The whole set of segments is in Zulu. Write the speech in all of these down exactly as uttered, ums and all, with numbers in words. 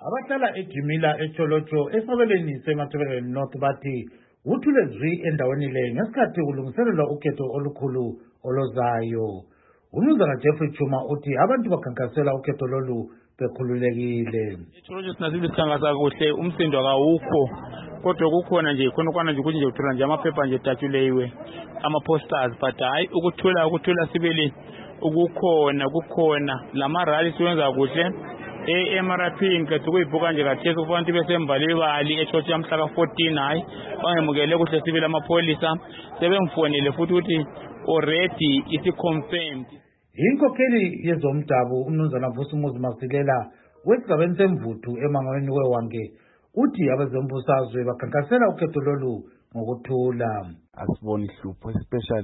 Abahlala eJimila eCholocho esabeleni seMatabeleland North bathi uthule zwi endaweni le ngesikhathi kulungiselelwa ukhetho olukhulu olozayo. Umnumzana Jeffrey Chuma uthi abantu bakhankasela ukhetho lolu bekhululekile. eCholocho sinasibili sikhankasa kuhle, umsindo akawukho kodwa kukhona nje khona kwana nje ukuthi nje uthola nje amaphepha nje datshuleyiwe ama-posters, but hayi ukuthula ukuthula sibili ukukhona kukhona lama rally siwenza kuhle. E-M R P ngikhetha ukuyibhuka nje kathesi kufanele besembalibali eCholocho yamhla ka fourteen. Hayi bangemukele kuhle sibili amapholisa sebengifonele futhi ukuthi already isi confirmed. Inkokheli yezomdabu umnumzana Vusumuzi Masilela wesigabeni semvuthu emangweni wewange uthi abezembusazwe bakhankasela ukhetho lolu ngokuthula. Asiboni ihlupho especially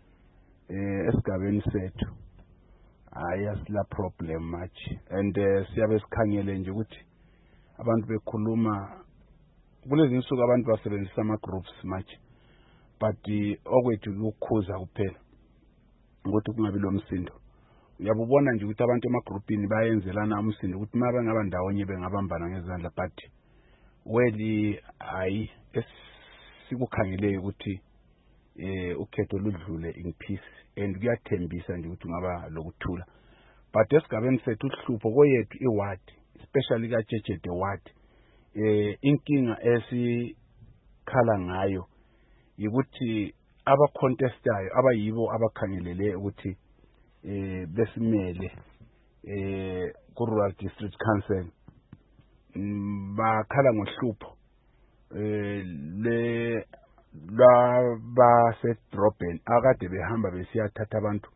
eh esigabeni sethu hayi asila problem much, and uh, siyabe sikhangele nje ukuthi abantu bekhuluma kulezi insuku abantu basebenzisa ama groups much, but okwethu ukukhuza kuphela ukuthi kungabi lo msindo. Uyabubona nje ukuthi abantu ema groupini bayenzelana umsindo ukuthi uma bengaba ndawonye bengabambana ngezandla, but weli hayi esikukhangeleyo ukuthi eh ukhetho ludlule in peace, and kuyathembisa nje ukuthi ngaba lokuthula. But esigabeni sethu uhlupho koyethu iward, especially ka Tshejede ward, eh inkinga esikhala ngayo ukuthi aba contestayo abayibo abakhangelele ukuthi eh besimele eh ku Rural District Council bakhala ngohlupho eh le la basedrobheni akade behamba besiyathatha abantu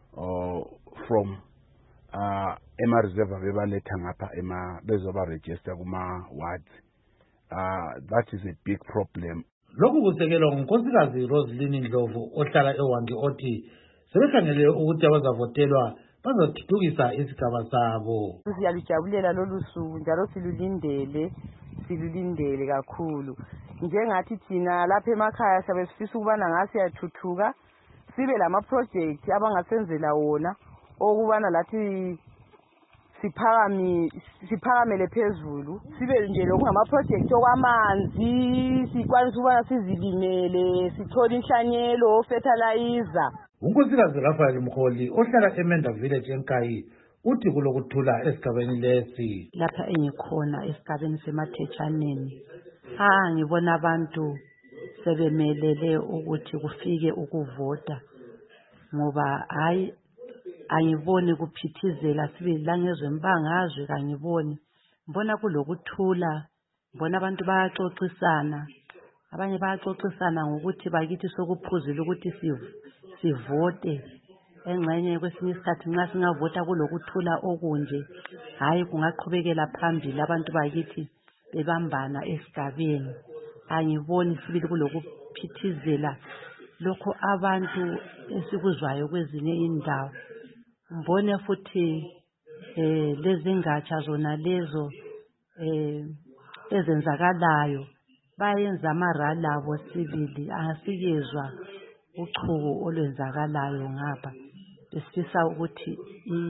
from uh ema reserve bebaletha ngapha ema bezoba register kuma wards. Uh that is a big problem. Lokhu kusekelwa ngunkosikazi Roseline Ndlovu ohlala ewange othi sebekhangele ukuthi abazavotelwa bazothuthukisa isigaba sabo. Siyalijabulela lolu suku njalo silulindele silulindele kakhulu. Njengathi thina lapha emakhaya sabe sifisa ukubana ngase yathuthuka sibe lama project abangasenzela wona okubana lathi siphakami siphakamele phezulu, sibe nje lokungama project okwamanzi sikwanisa ukubana sizilimele sithola inhlanyelo fertilizer. Unkosikazi Rafael Mkholi ohlala eMenda Village eNkayi uthi kulokuthula esigabeni lesi. Lapha engikhona esigabeni seMathetshaneni ah ngibona abantu sebemelele ukuthi kufike ukuvota, ngoba hayi angiboni kuphithizela sibili langezwe mbangazwe kangiboni, mbona kulokuthula, mbona abantu bayaxoxisana, abanye bayaxoxisana ngokuthi bakithi sokuphuzile ukuthi sivote. Engxenye kwesinye isikhathi nxa singavota kulokuthula okunje hayi kungaqhubekela phambili abantu bakithi bebambana esigabeni. Angiboni sibili kulokuphithizela lokho abantu esikuzwayo kwezinye indawo. Mbone futhi eh lezi ngatsha zona lezo eh ezenzakalayo bayenza amarali abo sibili asikezwa uchuku olwenzakalayo ngapha. Besifisa ukuthi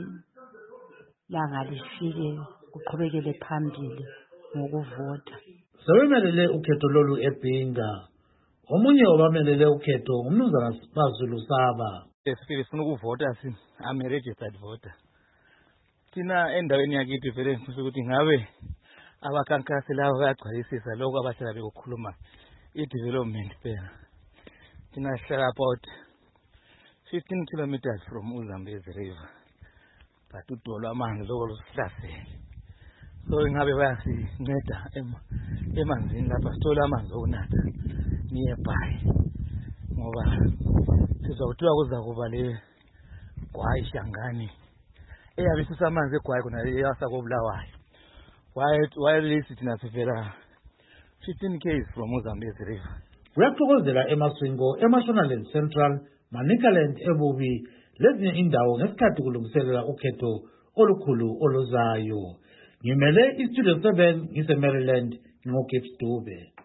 ilanga lifike kuqhubekele phambili ngokuvota. Sebemelele ukhetho lolu eBhinga. Omunye obamelele ukhetho umnumzana Bazulu Saba. Sifuna ukuvota si I'm a registered voter. Thina endaweni yakithi vele sifuna ukuthi ngabe abakhankasi labo bayagcwalisisa lokho abahlala bekukhuluma i-development phela. Thina sihlala about fifteen kilometers from uZambezi River, but udolo amanzi lokho lusihlasele. So ngabe bayasinceda emanzini lapha sithola amanzi okunatha nearby, ngoba sizawuthiwa kuza kuba le Gwayi Shangani eyabe isisa amanzi eGwayi khona yasa koBulawayo. Why why list thina sivela fifteen k's from uZambezi River. Kuyathokozela eMaswingo, eMashonaland Central, Manicaland eBubi lezinye indawo ngesikhathi kulungiselela ukhetho olukhulu oluzayo. Ngimele iStudio seven ngise Maryland ngoGibbs Dube.